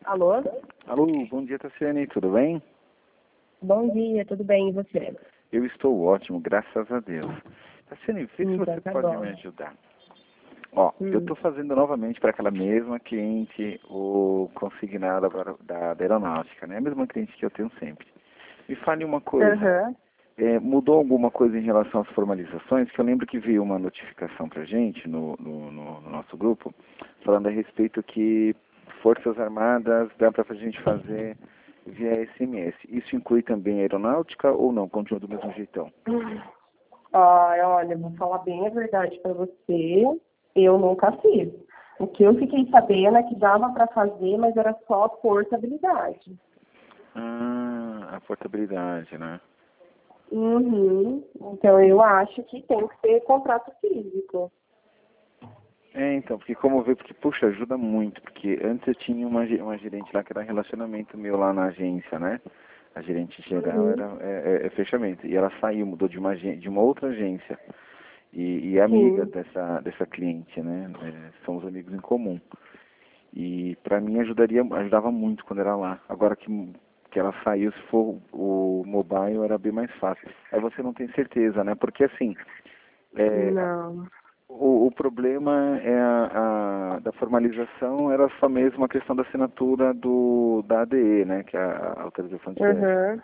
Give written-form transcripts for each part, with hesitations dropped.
Alô? Alô, bom dia, Tassiane, tudo bem? Bom dia, tudo bem, e você? Eu estou ótimo, graças a Deus. Tassiane, vê se você Tá pode bom. me ajudar. Ó, eu estou fazendo novamente para aquela mesma cliente o consignado da aeronáutica, né? A mesma cliente que eu tenho sempre. Me fale uma coisa, Aham. mudou alguma coisa em relação às formalizações? Que eu lembro que veio uma notificação para a gente no nosso grupo, falando a respeito que Forças Armadas dá para a gente fazer via SMS. Isso inclui também a aeronáutica ou não? Continua do mesmo jeitão? Olha, vou falar bem a verdade para você, eu nunca fiz. O que eu fiquei sabendo é que dava para fazer, mas era só portabilidade. Ah, a portabilidade, né? Uhum. Então eu acho que tem que ser contrato físico. Então, porque como vê, porque, puxa, ajuda muito, porque antes eu tinha uma gerente lá que era relacionamento meu lá na agência, né? A gerente geral Uhum. era fechamento, e ela saiu, mudou de uma outra agência, e é amiga Sim. dessa cliente, né? Somos amigos em comum. E para mim ajudava muito quando era lá. Agora que ela saiu, se for o mobile, era bem mais fácil. Aí você não tem certeza, né? Porque assim, é, Não. o problema da formalização era só mesmo a questão da assinatura da ADE, né, que é a autorização de viagem. Uhum.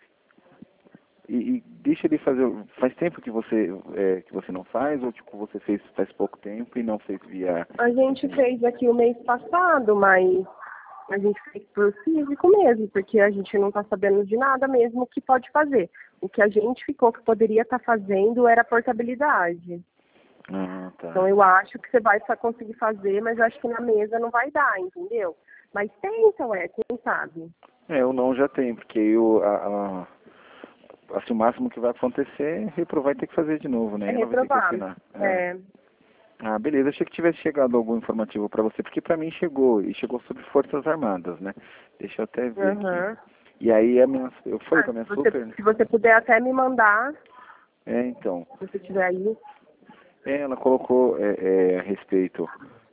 E deixa ele fazer, faz tempo que você não faz, ou tipo, você fez faz pouco tempo e não fez via A gente SMS? fez aqui o mês passado, mas a gente fez por físico mesmo, porque a gente não está sabendo de nada mesmo que pode fazer. O que a gente ficou que poderia estar fazendo era portabilidade. Ah, Então tá. eu acho que você vai conseguir fazer, mas eu acho que na mesa não vai dar, entendeu? Mas tenta, quem sabe? Eu não já tem, porque assim, o máximo que vai acontecer, reprovar e ter que fazer de novo, né? É E ela vai ter que reprovar. assinar. É. Ah, beleza. Achei que tivesse chegado algum informativo para você, porque para mim chegou, e chegou sobre Forças Armadas, né? Deixa eu até ver aqui. Uhum. E aí eu falei com a minha super, Se você puder até me mandar, então, se você tiver aí. ela colocou a respeito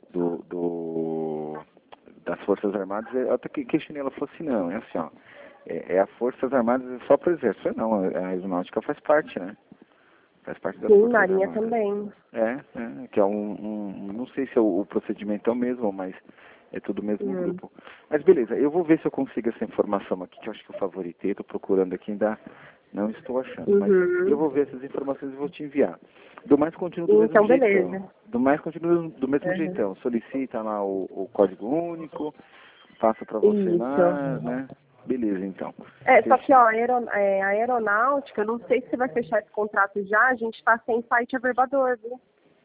das Forças Armadas, eu até que questionei, ela falou assim, não, é assim, ó, a Forças Armadas é só para o Exército. Eu falei, não, a aeronáutica faz parte, né? Faz parte das Sim, Forças Marinha Armadas. também. Que é não sei se o procedimento é o mesmo, mas é tudo o mesmo Hum. grupo. Mas beleza, eu vou ver se eu consigo essa informação aqui, que eu acho que eu favoritei, estou procurando aqui ainda, não estou achando, mas eu Uhum. vou ver essas informações e vou te enviar. Do mais continuo do mesmo Então, jeitão. beleza. Do mais continuo do mesmo Uhum. jeitão. Solicita lá o código único, passa para você lá, Isso. né? Beleza, então. Só que, Fechou. ó, a aeronáutica, eu não sei se você vai fechar esse contrato já, a gente está sem site averbador, viu?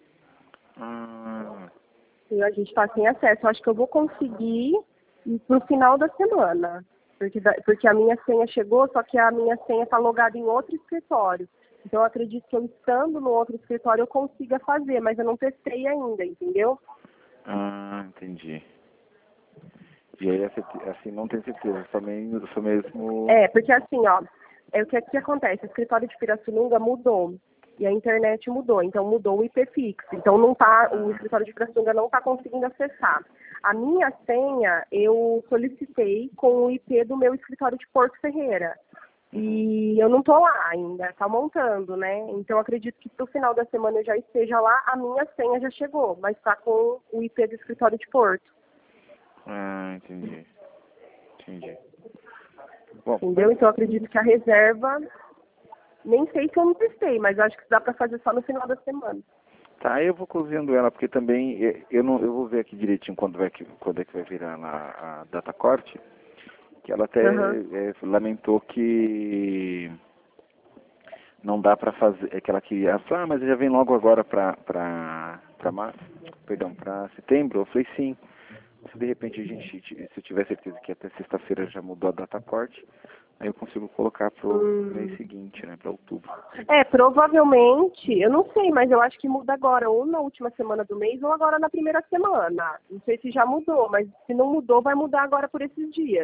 Ah, E a gente está sem acesso. Eu acho que eu vou conseguir no final da semana. Porque a minha senha chegou, só que a minha senha está logada em outro escritório. Então, eu acredito que eu estando no outro escritório eu consiga fazer, mas eu não testei ainda, entendeu? entendi. E aí, assim, não tem certeza, só mesmo... Porque assim, ó, o que acontece? O escritório de Pirassununga mudou e a internet mudou, então mudou o IP fixo. Então o escritório de Pirassununga não está conseguindo acessar. A minha senha eu solicitei com o IP do meu escritório de Porto Ferreira. E eu não estou lá ainda, está montando, né? Então eu acredito que pro final da semana eu já esteja lá, a minha senha já chegou, mas está com o IP do escritório de Porto. Entendi. Entendi. Bom, Entendeu? Então eu acredito que a reserva, nem sei se eu não testei, mas acho que dá para fazer só no final da semana. tá, eu vou cozinhando ela, porque também eu vou ver aqui direitinho quando é que vai virar lá a data corte, que ela até Aham. lamentou que não dá para fazer, que ela queria, ela falou, mas já vem logo agora para março, perdão, para setembro. Eu falei, sim. Se de repente se eu tiver certeza que até sexta-feira já mudou a data corte, aí eu consigo colocar pro mês Hum. seguinte, né, para outubro. Provavelmente, eu não sei, mas eu acho que muda agora, ou na última semana do mês, ou agora na primeira semana. Não sei se já mudou, mas se não mudou, vai mudar agora por esses dias.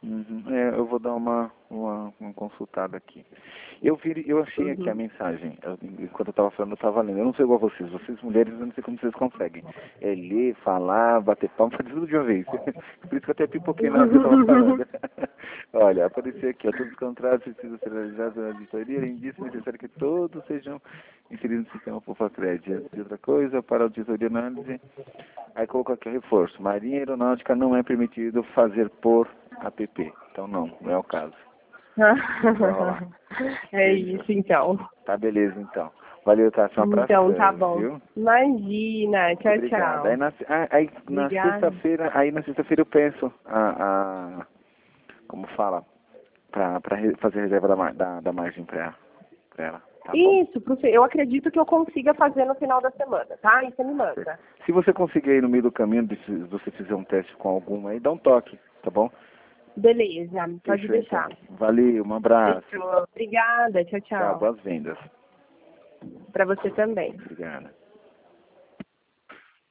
Uhum. É, eu vou dar uma consultada aqui. Eu achei aqui a mensagem. Enquanto eu estava falando, eu estava lendo. Eu não sou igual a vocês. Vocês mulheres, eu não sei como vocês conseguem. É ler, falar, bater palma, fazer tudo de uma vez. Por isso que eu até pipoquei na hora que eu estava falando. Olha, apareceu aqui, ó, todos os contratos precisam ser realizados na auditoria. Além disso, é necessário que todos sejam inseridos no sistema FOFACRED. Antes de outra coisa, para a auditoria análise, aí colocou aqui o reforço. Marinha e Aeronáutica não é permitido fazer por app. Então não é o caso. Vai rolar. É isso, então. Tá, beleza, então. Valeu, tá? Um abraço, Então, tá bom. viu? Imagina. Tchau, Obrigado. tchau. Aí na Obrigada. sexta-feira eu penso como fala, pra fazer reserva da margem pra ela. Tá bom? Isso, eu acredito que eu consiga fazer no final da semana, tá? E você me manda. Se você conseguir aí no meio do caminho, se você fizer um teste com alguma aí, dá um toque, tá bom? Beleza, pode Fechou, deixar. então. Valeu, um abraço. Fechou. Obrigada, tchau, Tchau, tchau. boas vendas. Pra você também. Obrigada.